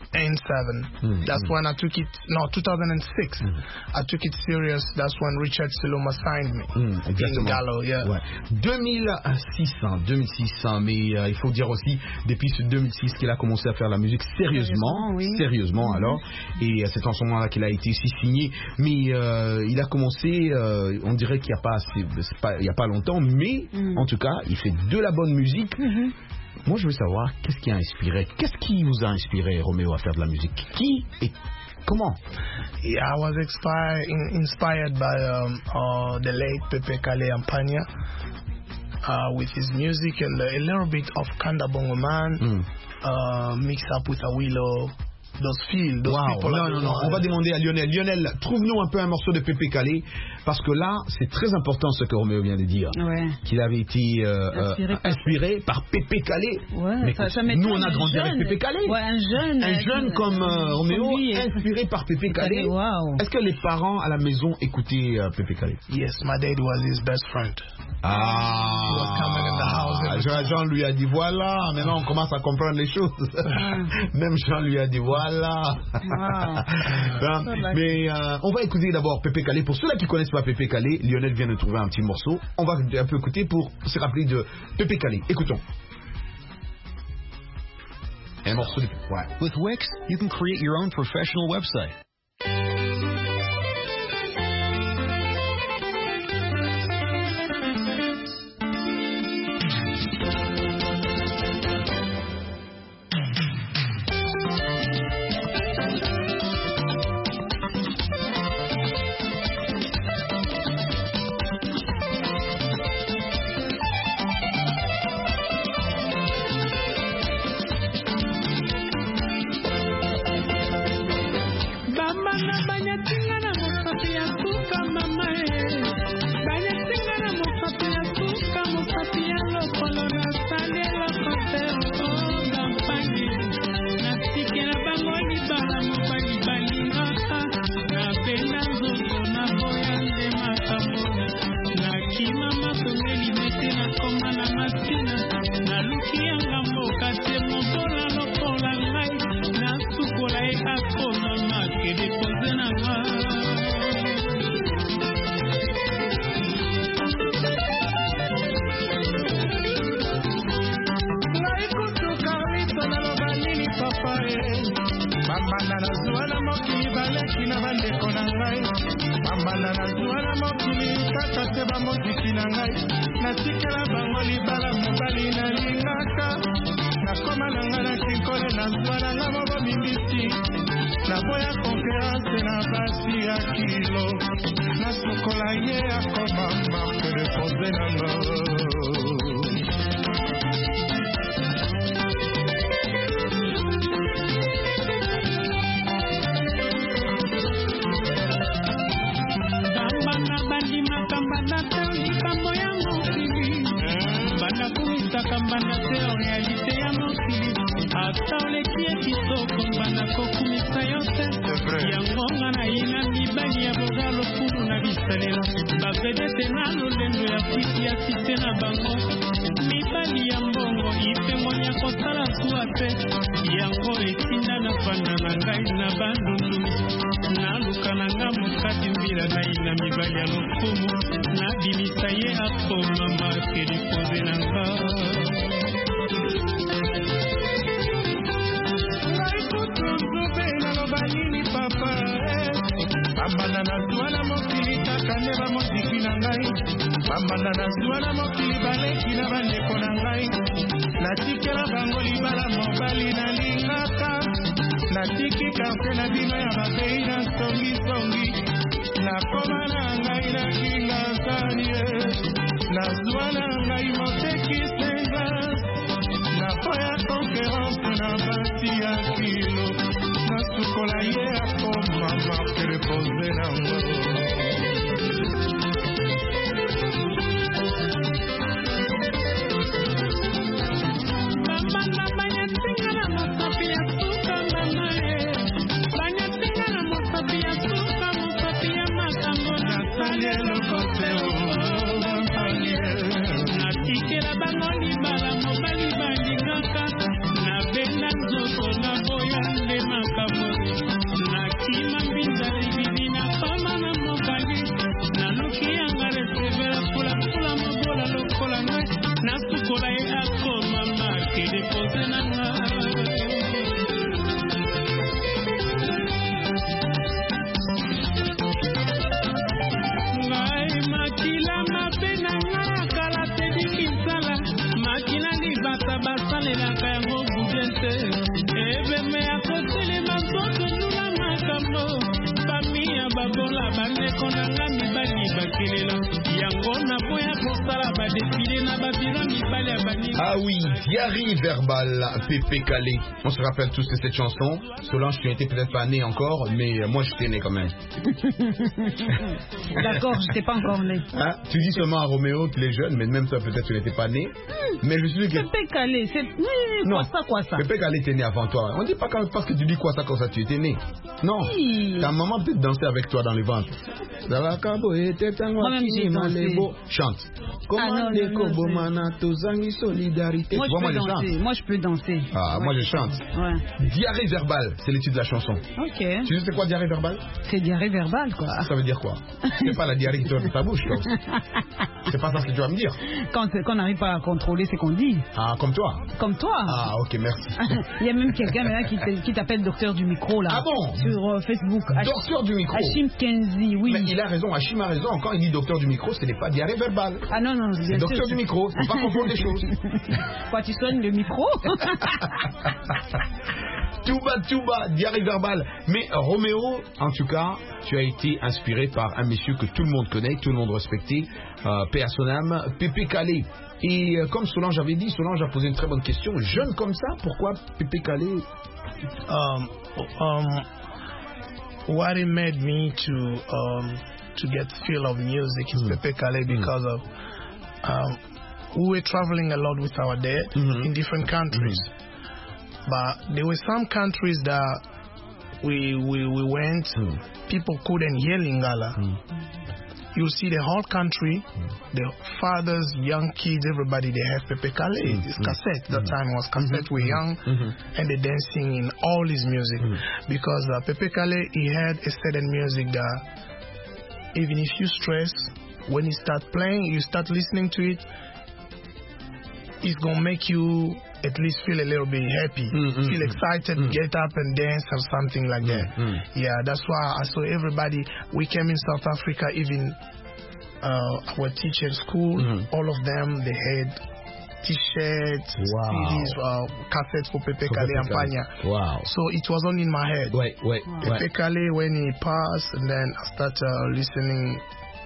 seven. Mm, That's mm. when I took it. No, two thousand six. Mm. I took it serious. That's when Richard Siloma signed me. Mm, exactement. In Gallo, yeah. Ouais. deux mille six, hein, deux mille six, hein, mais euh, il faut dire aussi depuis ce deux mille six qu'il a commencé à faire la musique sérieusement, sérieusement, oui. sérieusement mm-hmm. alors. Et euh, c'est en ce moment-là qu'il a été aussi signé. Mais euh, il a commencé, euh, on dirait qu'il n'y a pas, c'est, c'est pas, il y a pas longtemps, mais mm. en tout cas, il fait de la bonne musique. Mm-hmm. Moi, je veux savoir, qu'est-ce qui a inspiré, qu'est-ce qui vous a inspiré, Roméo, à faire de la musique? Qui et comment? Yeah, I was inspired, in, inspired by um, uh, the late Pepe Kale Ampania uh, with his music and a little bit of Kanda Bongo Man mm. uh, mixed up with a willow. Those feel, those wow. people non, non, non, on va demander à Lionel. Lionel, trouve-nous un peu un morceau de Pepe Kale, parce que là, c'est très important ce que Roméo vient de dire. Ouais. Qu'il avait été euh, inspiré, euh, par... inspiré par Pepe Kale. Ouais, mais ça, ça nous, on a grandi avec Pepe Kale. Ouais, un jeune. Un jeune euh, comme euh, Roméo, lui, inspiré par Pepe Kale. Wow. Est-ce que les parents à la maison écoutaient euh, Pepe Kale? Yes, my dad was his best friend. Ah, Jean, Jean lui a dit voilà, maintenant on commence à comprendre les choses. Ah. Même Jean lui a dit voilà. Wow. Mais euh, on va écouter d'abord Pepe Kale. Pour ceux-là qui ne connaissent pas Pepe Kale, Lionel vient de trouver un petit morceau. On va un peu écouter pour se rappeler de Pepe Kale. Écoutons. Un morceau de... Ouais. With Wix, you can create your own professional website. akoma make depose nanga. Ngai kutuka wito naloba nini papa e. Bambanda na zuwa na mokili baleki na bandeko na ngai. Bambanda na zuwa na mokili kaka te bamoziki na ngai. Natikela bango libala mobali na lingaka. Nakoma na nga na kinkole na zuwa na nga mobo mimbisi. Naboya konferanse na basi ya kilo. Nasukola ye akoma marque de pose na nga. Kambana tani kambo ya mokili banda kumisa kambana teo realite ya mokili ata oleki ekitoko banda kokumisa yote yango nga na ina mibali ya bogalo fulu na bisalela bavedete na lolendo ya kwiti ya site na bango mibali ya mbongo ipengonya kosala zuwa te yango etinda na fanda na ngai na bandundu naluka na nga mokati mbila na ina mibali ya lokumu na bimisa ye akoma marque depose na nga. Ngai kutu nzube naloba nini papa bambana na zuwa na mokili kaka nde bamoziki na ngai. Bambana na zuwa na mokili baleki na bandeko na ngai. Natikela bango libala mobali na lingaka. Natiki kafe na bino ya babei na songi-songi. Nakoma na ngai na kinga sanie. Nazwa na ngai moteki senga. Napoya konferanse na basi ya kilo. Nasukola ye akoma marque de pose na nga. Natikela bango libala mobali balingaka na benda nzoko na boya nde makambo nakima mbinza libili na fama na mobali naluki yanga resevela fulafula mobola lokola ngai nasukola ye akoma marque depose na ngai. Basalelaka yango budente ebe me akotelema nzoto nuna makambo fami ya babola bandeko na nga mibali bakelela yango na boya kosala badefile na babiro mibali ya banini. Ah oui, Diarrhée verbale, Pépé Calé. On se rappelle tous de cette chanson. Solange, tu n'étais peut-être pas né encore, mais moi j'étais né quand même. D'accord, je n'étais pas encore né. Hein? Tu dis seulement à Roméo que les jeunes, mais même toi peut-être tu n'étais pas né. Hmm. Mais je suis que... Pépé Calé, c'est... Oui, non, quoi ça, quoi ça? Pépé Calé était né avant toi. On dit pas quand, parce que tu dis quoi ça comme ça, tu étais né. Non, oui. Ta maman peut-être danser avec toi dans les ventres. Moi-même j'ai dansé. Chante. Ah non, non, non, solidarité. Moi je peux danser. Moi je peux danser. Ah, ouais. Moi je chante. Ouais. Diarrhée verbale, c'est le titre de la chanson. Ok. Tu sais c'est quoi diarrhée verbale? C'est diarrhée verbale quoi. Ça veut dire quoi? C'est pas la diarrhée qui sort de ta bouche. C'est pas ça que tu vas me dire. Quand on n'arrive pas à contrôler ce qu'on dit. Ah, comme toi? Comme toi. Ah, ok, merci. Il y a même quelqu'un maintenant qui t'appelle docteur du micro là. Ah bon? Sur euh, Facebook. Docteur du micro. Hachim Kenzi, oui. Mais il a raison, Hachim a raison. Quand il dit docteur du micro, ce n'est pas diarrhée verbale. Ah non, non, c'est docteur du micro. Il ne faut pas confondre des choses. Quoi, tu soignes le micro? Touba, touba, diarrhée verbale. Mais Roméo, en tout cas, tu as été inspiré par un monsieur que tout le monde connaît, tout le monde respectait, euh, paix à son âme, Pépé Calé. Et euh, comme Solange avait dit, Solange a posé une très bonne question. Jeune comme ça, pourquoi Pépé Calé? um, um, What it made me to um, to get feel of music is mm. Pépé Calé because mm. of um, we were traveling a lot with our dad mm-hmm. in different countries. Mm-hmm. But there were some countries that we we, we went, mm. people couldn't hear Lingala. Mm. you'll see the whole country, the fathers, young kids, everybody, they have Pepe Kalle. Mm. It's cassette. That time was cassette. Mm-hmm. We're young, mm-hmm. and they dancing in all his music. Mm-hmm. Because uh, Pepe Kalle, he had a certain music that even if you stress, when you start playing, you start listening to it, it's going to make you at least feel a little bit happy, mm-hmm. feel excited, mm-hmm. get up and dance or something like that. Mm-hmm. Yeah, that's why I saw everybody. We came in South Africa, even uh, our teacher at school, mm-hmm. all of them, they had T-shirts, wow. C Ds, uh, cassettes for Pepe Kalle and Panya. Wow. So it was on in my head. Wait, wait, Pepe wait. Kalle, when he passed, and then I started uh, listening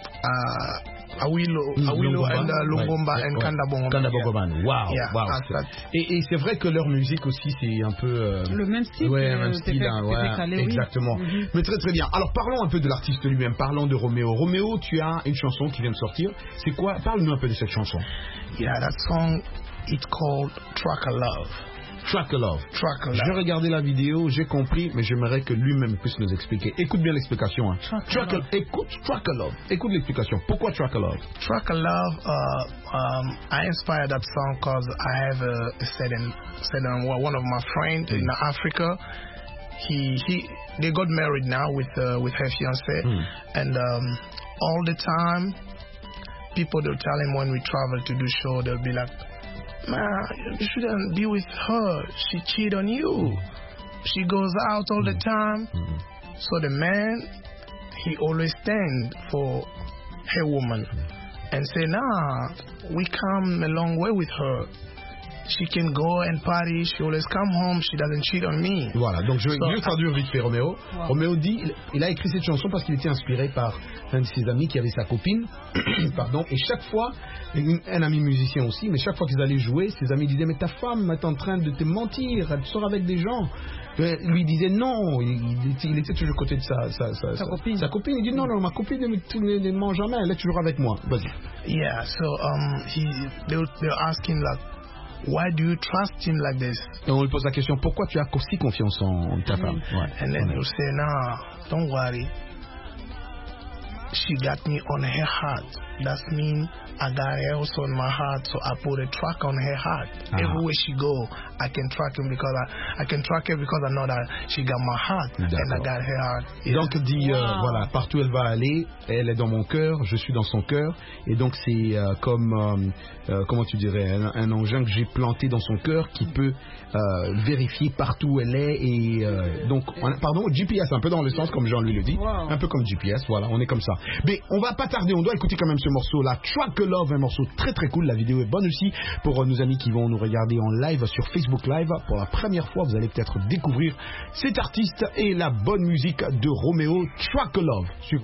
uh, Awilo, Awilo and uh, Lungomba ouais, and ouais. Kanda Bongo. Kanda Bongo Band. Wow, yeah, wow. Et, et c'est vrai que leur musique aussi, c'est un peu... Euh, le même style. Ouais, euh, même style. Hein, ouais, Kalle, exactement. Oui. Mm-hmm. Mais très très bien. Alors parlons un peu de l'artiste lui-même. Parlons de Roméo. Roméo, tu as une chanson qui vient de sortir. C'est quoi? Parle-nous un peu de cette chanson. Yeah, that song, it's called Tracker Love. Tracker Love. Tracker Love. J'ai regardé la vidéo, j'ai compris, mais j'aimerais que lui-même puisse nous expliquer. Écoute bien l'explication. Hein. Tracker Tracker, Love. Écoute Tracker Love. Écoute l'explication. Pourquoi Tracker Love? Tracker Love, uh, um, I inspired that song because I have a, a certain, certain one of my friends mm. in Africa. He he they got married now with uh, with her fiance, mm. and um, all the time people they'll tell him when we travel to do show, they'll be like, man, you shouldn't be with her. She cheat on you. She goes out all the time. Mm-hmm. So the man, he always stand for her woman and say, nah, we come a long way with her. She can go and party. She always come home. She doesn't cheat on me. Voilà, donc je vais so, traduire vite fait Roméo. Wow. Roméo dit, il a écrit cette chanson parce qu'il était inspiré par un de ses amis qui avait sa copine. Pardon. Et chaque fois, un ami musicien aussi, mais chaque fois qu'ils allaient jouer, ses amis disaient, mais ta femme est en train de te mentir, elle sort avec des gens. Lui disait non, il, il, il était toujours à côté de sa, sa, sa, sa, copine. sa copine. Il dit non, non, ma copine ne, ne, ne ment jamais, elle est toujours avec moi. Vas-y. Yeah, so um, he, they, they were asking like, why do you trust him like this? Et on lui pose la question, pourquoi tu as aussi confiance en ta femme? Mm-hmm. Ouais. And then he'll say, nah, don't worry. She got me on her heart. That means I got her also on my heart, so I put a track on her heart. Ah. Everywhere she go, I can track him because I, I can track her because I know that she got my heart and I got her heart. Yeah. Donc dit, wow. euh, voilà, partout elle va aller, elle est dans mon cœur, je suis dans son cœur, et donc c'est euh, comme, euh, euh, comment tu dirais, un, un engin que j'ai planté dans son cœur qui peut euh, vérifier partout où elle est, et euh, donc, on, pardon, G P S, un peu dans le sens comme Jean lui le dit, wow. un peu comme G P S, voilà, on est comme ça. Mais on va pas tarder, on doit écouter quand même ce morceau-là, Tracker Love, un morceau très très cool, la vidéo est bonne aussi pour euh, nos amis qui vont nous regarder en live sur Facebook Live. Pour la première fois, vous allez peut-être découvrir cet artiste et la bonne musique de Roméo, Tracker Love. Sur...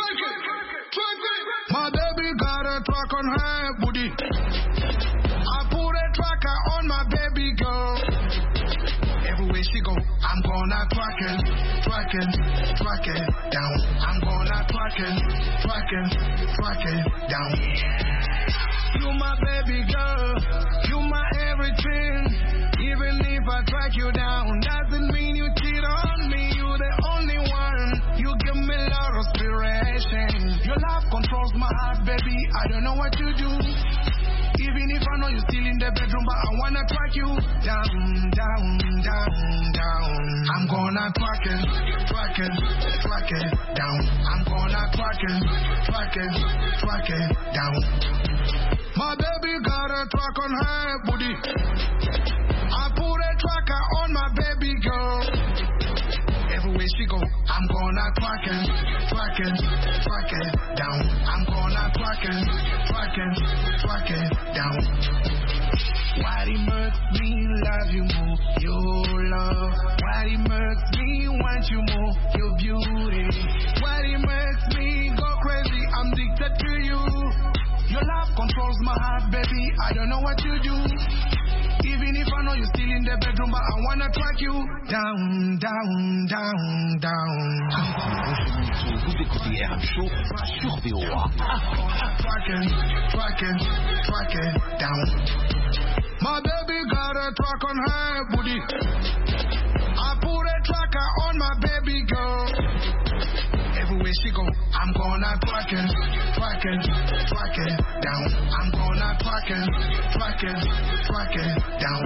My baby got a track on her booty. I put a tracker on my baby girl. Everywhere she go, I'm gonna track it, track it, track it down. I'm gonna track it, track it, track it down. You my baby girl, you my everything. Even if I track you down, doesn't mean you cheat on me. You the only one. You give me a lot of inspiration. Your love controls my heart, baby. I don't know what you do. Even if I know you're still in the bedroom, but I wanna track you down, down, down, down. I'm gonna track it, track it, track it down. I'm gonna track it, track it, track it down. My baby got a track on her booty. I put a tracker on my baby girl. Everywhere she go, I'm gonna track it, track it, track it down. I'm gonna track it, track it, track it down. Why it makes me love you more, your love. Why it makes me want you more, your beauty. Why it makes me go crazy, I'm addicted to you. Your love controls my heart, baby, I don't know what you do. Even if I know you're still in the bedroom, but I wanna track you down, down, down, down. Vous écoutez R M Show sur V O A. Track it, track it, track it down. My baby got a track on her booty. I put a tracker on my baby girl. Everywhere she go, I'm gonna track it, track track it, track it down. I'm gonna track it, track it, track it down.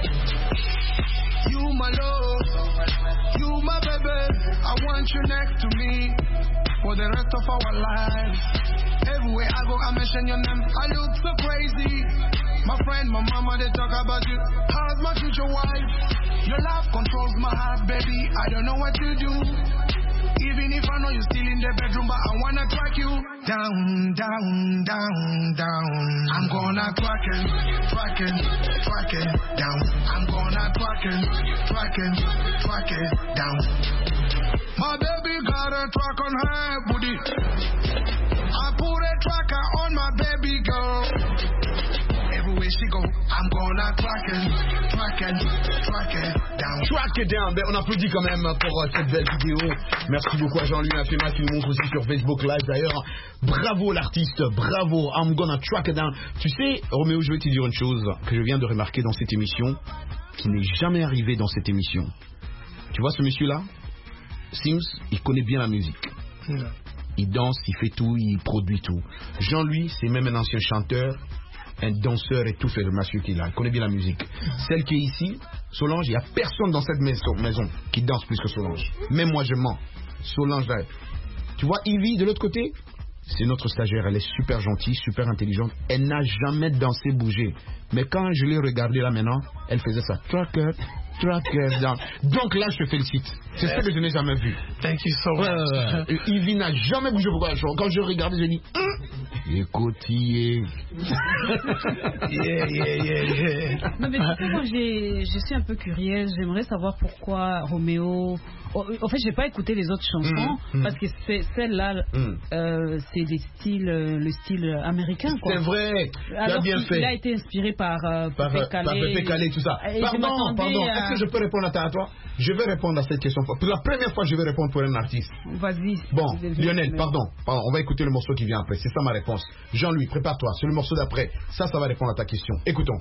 You my love, you my baby. I want you next to me for the rest of our lives. Everywhere I go, I mention your name. I look so crazy. My friend, my mama, they talk about you. How's my future wife? Your love controls my heart, baby. I don't know what to do. Even if I know you're still in the bedroom, but I wanna track you down, down, down, down. I'm gonna track it, track it, track it down. I'm gonna track it, track it, track it down. My baby got a track on her booty. I put a tracker on my baby girl. Everywhere she go, I'm gonna track it, track it, track it down. Track it down. Ben, on applaudit quand même pour euh, cette belle vidéo. Merci beaucoup à Jean-Louis Infima qui nous montre aussi sur Facebook Live d'ailleurs. Bravo l'artiste, bravo. I'm gonna track it down. Tu sais, Roméo, je vais te dire une chose que je viens de remarquer dans cette émission, qui n'est jamais arrivée dans cette émission. Tu vois ce monsieur-là, Sims, il connaît bien la musique. Yeah. Il danse, il fait tout, il produit tout. Jean-Louis, c'est même un ancien chanteur, un danseur et tout, c'est le monsieur qui est là. Il connaît bien la musique. Celle qui est ici, Solange, il n'y a personne dans cette maison, maison qui danse plus que Solange. Même moi, je mens. Solange, là. Tu vois, Ivy, de l'autre côté, c'est notre stagiaire. Elle est super gentille, super intelligente. Elle n'a jamais dansé, bougé. Mais quand je l'ai regardée là maintenant, elle faisait ça. Tracker, tracker down. Donc là, je te félicite. C'est ce que je n'ai jamais vu. Thank you so much. Ouais, ouais, ouais. Ivy n'a jamais bougé. Pourquoi? Quand je regardais, je dis... Écoutez. Yeah, yeah, yeah, yeah. Non, mais tu sais, moi, j'ai, je suis un peu curieuse. J'aimerais savoir pourquoi Roméo. En fait, j'ai pas écouté les autres chansons mmh, parce que c'est, celle-là, mmh. euh, c'est des styles, le style américain. Quoi. C'est vrai. Tu as bien il, fait. Il a été inspiré par euh, par Pépé Calé. Par Pépé Calé, tout ça. Et pardon, pardon. À... Est-ce que je peux répondre à, ta, à toi? Je vais répondre à cette question. Pour la première fois, je vais répondre pour un artiste. Vas-y. Bon, Lionel, pardon. pardon. On va écouter le morceau qui vient après. C'est ça ma réponse. Jean-Louis, prépare-toi. C'est le morceau d'après. Ça, ça va répondre à ta question. Écoutons.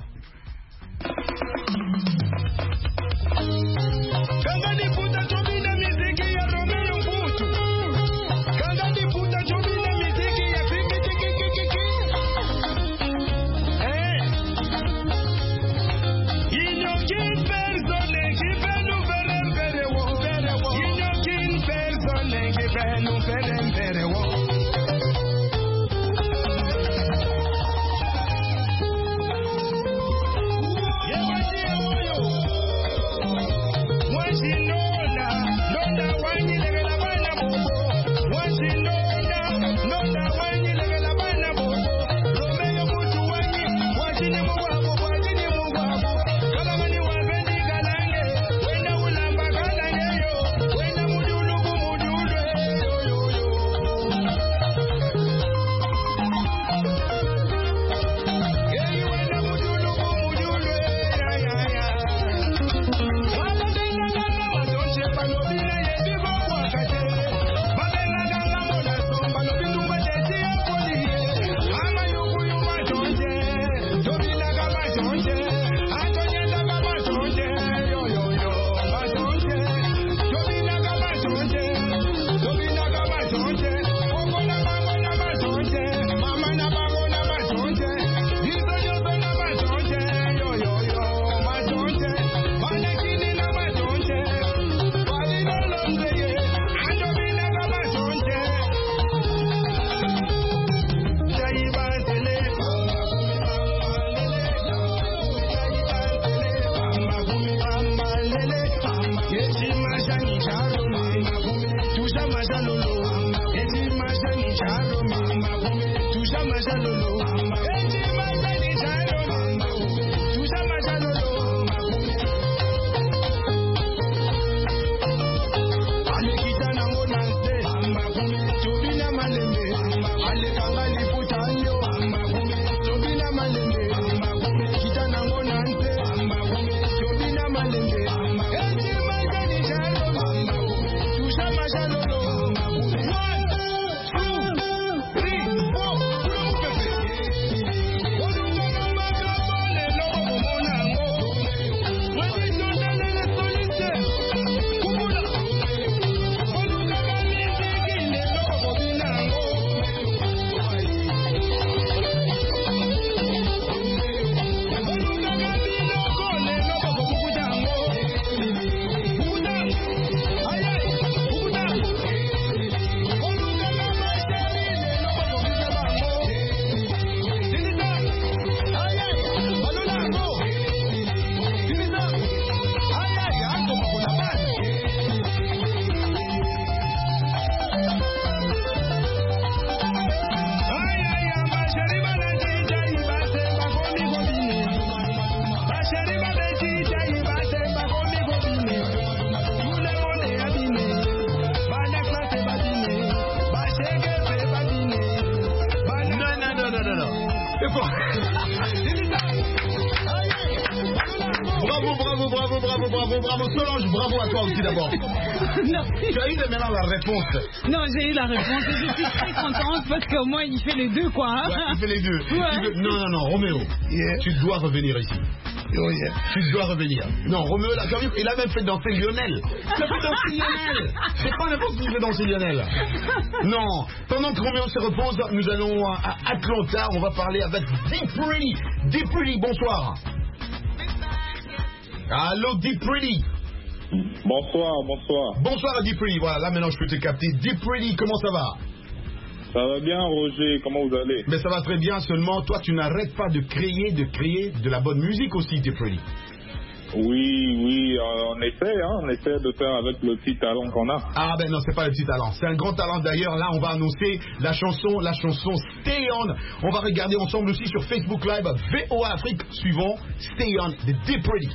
de quoi? Bravo, bravo, bravo, bravo, bravo, bravo. Solange, bravo à toi aussi d'abord. Merci. Tu as eu maintenant la réponse. Non, j'ai eu la réponse et je suis très contente parce qu'au moins il fait les deux, quoi. Ouais, il fait les deux. Ouais. Veux... Non, non, non, Roméo, yeah. Tu dois revenir ici. Oh, yeah. Tu dois revenir. Non, Roméo, là, quand même, il a même fait danser Lionel. Il a fait danser Lionel. C'est pas n'importe qui fait danser Lionel. Non. Pendant que Roméo se repose, nous allons à Atlanta. On va parler avec Deep Pretty. Deep Pretty, bonsoir. Allô, Deep Pretty. Bonsoir, bonsoir. Bonsoir, Deep Pretty. Voilà, là, maintenant, je peux te capter. Deep Pretty, comment ça va? Ça va bien, Roger, comment vous allez? Mais ça va très bien, seulement toi tu n'arrêtes pas de créer, de créer de la bonne musique aussi, Deep Pretty. Oui, oui, euh, on essaie, hein, on essaie de faire avec le petit talent qu'on a. Ah ben non, c'est pas le petit talent, c'est un grand talent d'ailleurs. Là, on va annoncer la chanson, la chanson Stay On. On va regarder ensemble aussi sur Facebook Live, V O A Afrique, suivant Stay On de Deep Pretty.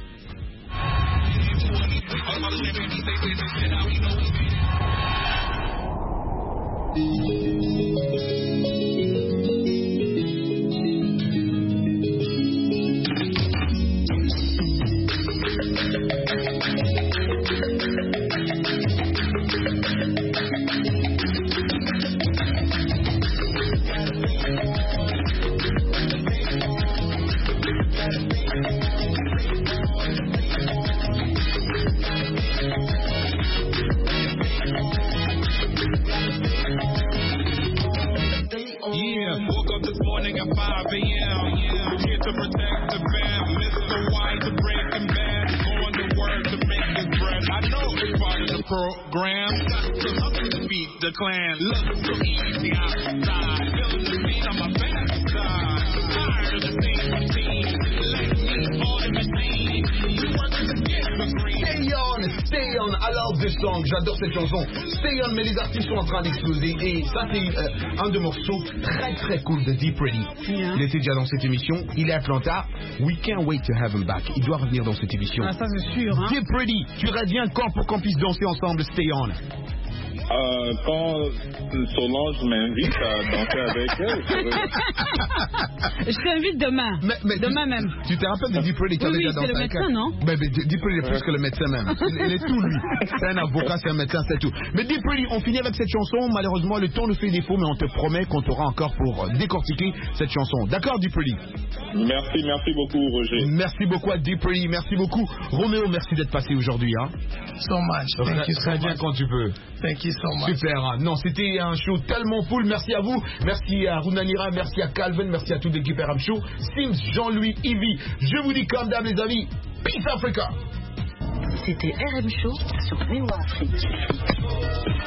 five a m Here to protect the band. Mister White, the breaking bad. Going to work to make his bread. I know it's part of the program. Got to hustle to beat the clan. Look so easy outside. Feeling the beat on my backside. Tired of the same routine. Let me on the machine. You working to get the green. Stay on, stay on. I love this song. J'adore cette chanson. Stay on, mais les artistes sont en train d'exploser. Et ça, c'est euh, un des morceaux très très cool de Deep Pretty. Yeah. Il était déjà dans cette émission. Il est à Atlanta. We can't wait to have him back. Il doit revenir dans cette émission. Ah, ça c'est sûr. Hein? Deep Pretty, tu reviens quand pour qu'on puisse danser ensemble Stay On? Euh, quand Solange m'invite à danser avec elle, je t'invite demain. Mais, mais demain tu, même. Tu te rappelles de Deep Pretty qui oui, a oui, déjà dansé c'est le médecin, non? Mais, mais Deep Pretty est plus que le médecin même. Il, il est tout lui. C'est un avocat, c'est un médecin, c'est tout. Mais Deep Pretty, on finit avec cette chanson. Malheureusement, le temps nous fait défaut, mais on te promet qu'on t'aura encore pour décortiquer cette chanson. D'accord, Deep Pretty? Merci, merci beaucoup, Roger. Merci beaucoup à Deep Pretty, merci beaucoup. Roméo, merci d'être passé aujourd'hui. Hein. So much. Thank you so much. Bien quand tu peux. Thank you so much. Super. Hein. Non, c'était un show tellement full. Merci à vous. Merci à Runanira, merci à Calvin, merci à toute l'équipe R M Show. Sims, Jean-Louis, Ivy. Je vous dis comme d'hab, les amis, Peace Africa. C'était R M Show sur V O A Afrique.